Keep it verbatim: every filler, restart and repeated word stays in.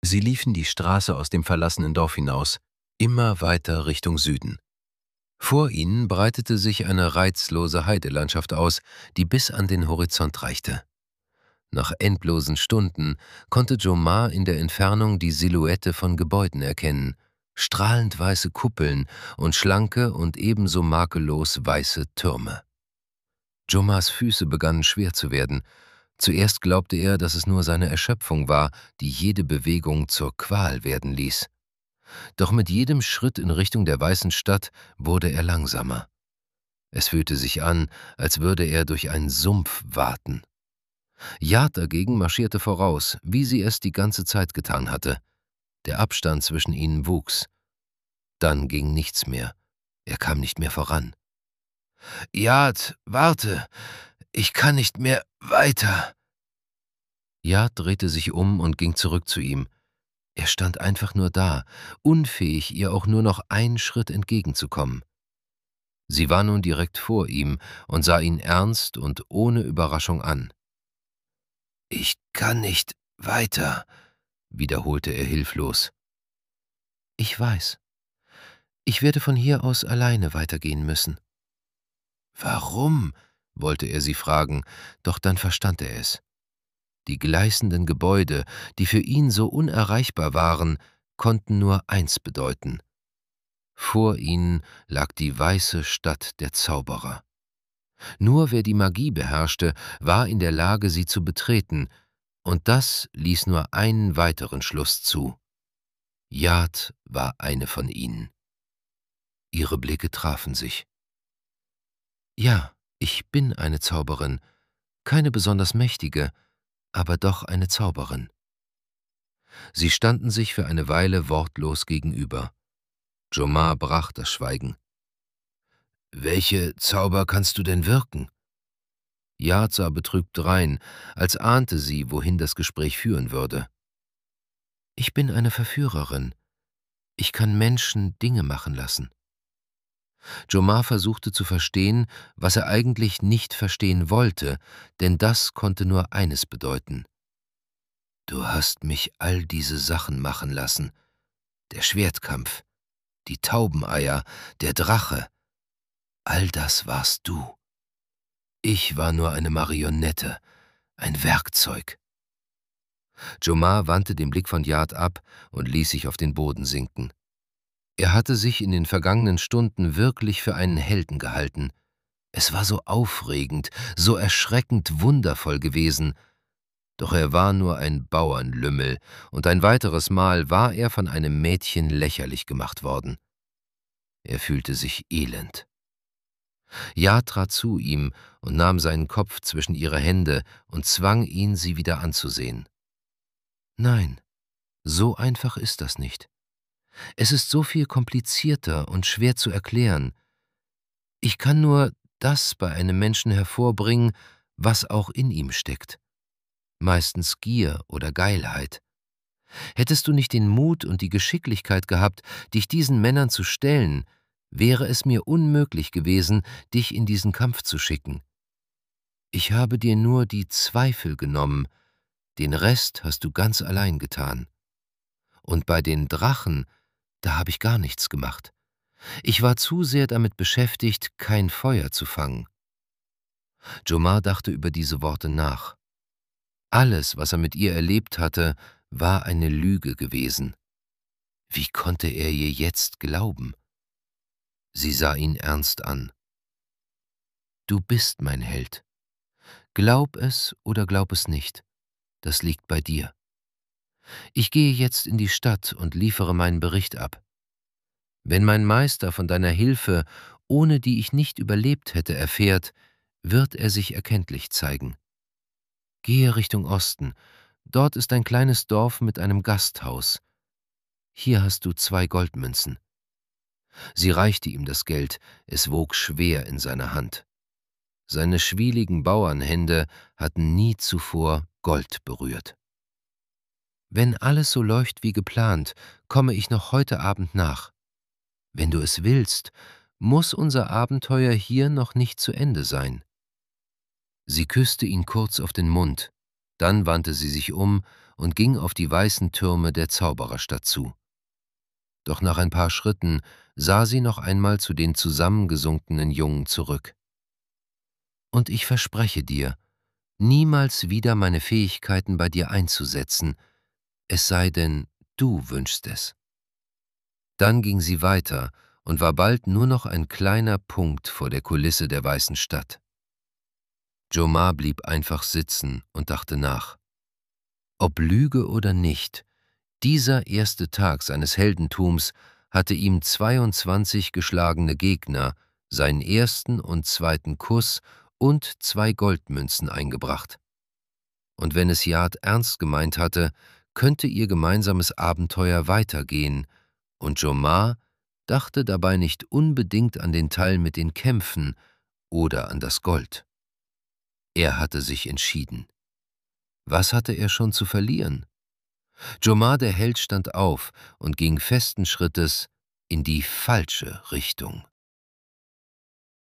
Sie liefen die Straße aus dem verlassenen Dorf hinaus, immer weiter Richtung Süden. Vor ihnen breitete sich eine reizlose Heidelandschaft aus, die bis an den Horizont reichte. Nach endlosen Stunden konnte Jomar in der Entfernung die Silhouette von Gebäuden erkennen, strahlend weiße Kuppeln und schlanke und ebenso makellos weiße Türme. Jomars Füße begannen schwer zu werden. Zuerst glaubte er, dass es nur seine Erschöpfung war, die jede Bewegung zur Qual werden ließ. Doch mit jedem Schritt in Richtung der weißen Stadt wurde er langsamer. Es fühlte sich an, als würde er durch einen Sumpf waten. Yad dagegen marschierte voraus, wie sie es die ganze Zeit getan hatte. Der Abstand zwischen ihnen wuchs. Dann ging nichts mehr. Er kam nicht mehr voran. »Yad, warte! Ich kann nicht mehr weiter!« Yad drehte sich um und ging zurück zu ihm. Er stand einfach nur da, unfähig, ihr auch nur noch einen Schritt entgegenzukommen. Sie war nun direkt vor ihm und sah ihn ernst und ohne Überraschung an. »Ich kann nicht weiter«, wiederholte er hilflos. »Ich weiß. Ich werde von hier aus alleine weitergehen müssen.« »Warum?«, wollte er sie fragen, doch dann verstand er es. Die gleißenden Gebäude, die für ihn so unerreichbar waren, konnten nur eins bedeuten. Vor ihnen lag die weiße Stadt der Zauberer. Nur wer die Magie beherrschte, war in der Lage, sie zu betreten, und das ließ nur einen weiteren Schluss zu. Yad war eine von ihnen. Ihre Blicke trafen sich. »Ja, ich bin eine Zauberin, keine besonders mächtige, aber doch eine Zauberin.« Sie standen sich für eine Weile wortlos gegenüber. Jomar brach das Schweigen. »Welche Zauber kannst du denn wirken?« Yad sah betrübt drein, als ahnte sie, wohin das Gespräch führen würde. »Ich bin eine Verführerin. Ich kann Menschen Dinge machen lassen.« Jomar versuchte zu verstehen, was er eigentlich nicht verstehen wollte, denn das konnte nur eines bedeuten. »Du hast mich all diese Sachen machen lassen. Der Schwertkampf, die Taubeneier, der Drache. All das warst du. Ich war nur eine Marionette, ein Werkzeug.« Jomar wandte den Blick von Yad ab und ließ sich auf den Boden sinken. Er hatte sich in den vergangenen Stunden wirklich für einen Helden gehalten. Es war so aufregend, so erschreckend wundervoll gewesen. Doch er war nur ein Bauernlümmel, und ein weiteres Mal war er von einem Mädchen lächerlich gemacht worden. Er fühlte sich elend. Yad trat zu ihm und nahm seinen Kopf zwischen ihre Hände und zwang ihn, sie wieder anzusehen. »Nein, so einfach ist das nicht. Es ist so viel komplizierter und schwer zu erklären. Ich kann nur das bei einem Menschen hervorbringen, was auch in ihm steckt. Meistens Gier oder Geilheit. Hättest du nicht den Mut und die Geschicklichkeit gehabt, dich diesen Männern zu stellen, wäre es mir unmöglich gewesen, dich in diesen Kampf zu schicken. Ich habe dir nur die Zweifel genommen, den Rest hast du ganz allein getan. Und bei den Drachen, da habe ich gar nichts gemacht. Ich war zu sehr damit beschäftigt, kein Feuer zu fangen.« Jomar dachte über diese Worte nach. Alles, was er mit ihr erlebt hatte, war eine Lüge gewesen. Wie konnte er ihr jetzt glauben? Sie sah ihn ernst an. »Du bist mein Held. Glaub es oder glaub es nicht. Das liegt bei dir. Ich gehe jetzt in die Stadt und liefere meinen Bericht ab. Wenn mein Meister von deiner Hilfe, ohne die ich nicht überlebt hätte, erfährt, wird er sich erkenntlich zeigen. Gehe Richtung Osten. Dort ist ein kleines Dorf mit einem Gasthaus. Hier hast du zwei Goldmünzen.« Sie reichte ihm das Geld, es wog schwer in seiner Hand. Seine schwieligen Bauernhände hatten nie zuvor Gold berührt. »Wenn alles so läuft wie geplant, komme ich noch heute Abend nach. Wenn du es willst, muss unser Abenteuer hier noch nicht zu Ende sein.« Sie küsste ihn kurz auf den Mund, dann wandte sie sich um und ging auf die weißen Türme der Zaubererstadt zu. Doch nach ein paar Schritten sah sie noch einmal zu den zusammengesunkenen Jungen zurück. »Und ich verspreche dir, niemals wieder meine Fähigkeiten bei dir einzusetzen, es sei denn, du wünschst es.« Dann ging sie weiter und war bald nur noch ein kleiner Punkt vor der Kulisse der weißen Stadt. Jomar blieb einfach sitzen und dachte nach. Ob Lüge oder nicht, dieser erste Tag seines Heldentums hatte ihm zweiundzwanzig geschlagene Gegner, seinen ersten und zweiten Kuss und zwei Goldmünzen eingebracht. Und wenn es Jad ernst gemeint hatte, könnte ihr gemeinsames Abenteuer weitergehen, und Jomar dachte dabei nicht unbedingt an den Teil mit den Kämpfen oder an das Gold. Er hatte sich entschieden. Was hatte er schon zu verlieren? Jomar der Held stand auf und ging festen Schrittes in die falsche Richtung.